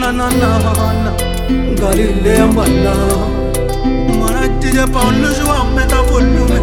na Galilea mana mana tije Paulo joa meta volume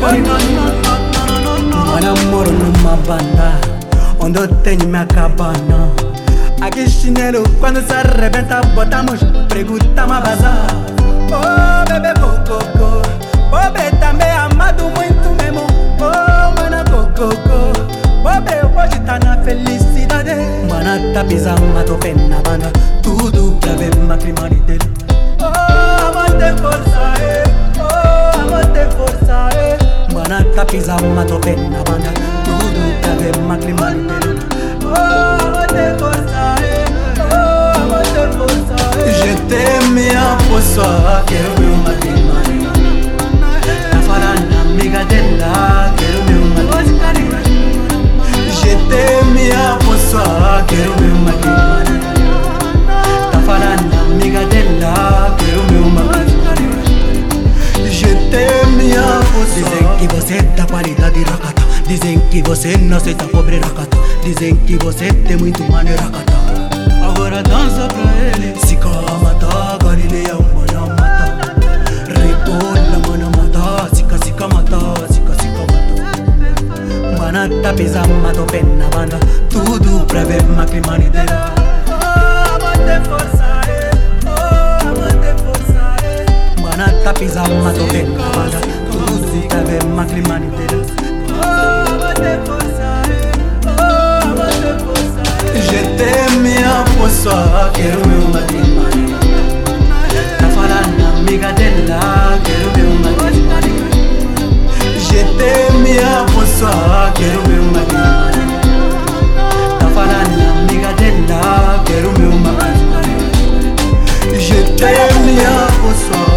mana moro numa banda ondo tenho minha cabana aqui chinelo quando se arrebenta botamos pregunta ma bazar oh bebê coco pobre também amado muito mesmo oh mana coco pobre hoje tá na felicidade mana tá pisando tô pena banda tudo pra ver uma criminalidade oh amante força oh amante força mana tá pisando tô pena banda tudo pra ver uma criminalidade oh amante força oh amante força je t'aime a força quero ver uma criminalidade tá falando amiga dela quero ver uma criminalidade je t'aime a força quero ver uma criminalidade tá falando amiga dela quero ver uma criminalidade je t'aime a força dizem que você dá qualidade racata dizem que você não aceita pobre racata dizem que você tem muito maneira racata agora dança pra ele se calma tá Galilea mana mata rebola mana mata sica mata sica mata mana tá pisando tô pena banda tudo pra ver uma criminalidade oh amante força oh amante força mana tá pisando tô pena banda tudo pra ver uma criminalidade oh amante força oh amante força je t'aime a força quero ver uma criminalidade tá falando amiga dela quero ver uma criminalidade je t'aime a força quero ver uma criminalidade tá falando amiga dela quero ver uma criminalidade je t'aime a força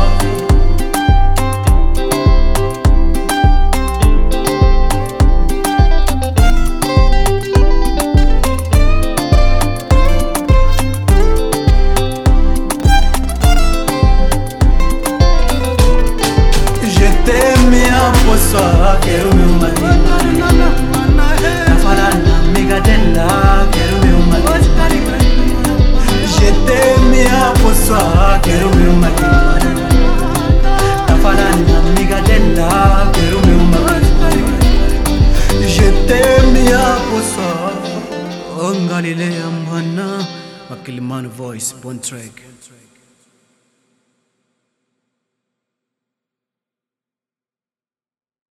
quero ver uma criminalidade tá falando amiga dela quero ver uma criminalidade je t'aime a força quero ver uma criminalidade tá falando amiga dela quero ver uma criminalidade je t'aime a força oh Galilea mana Makilimano voice one track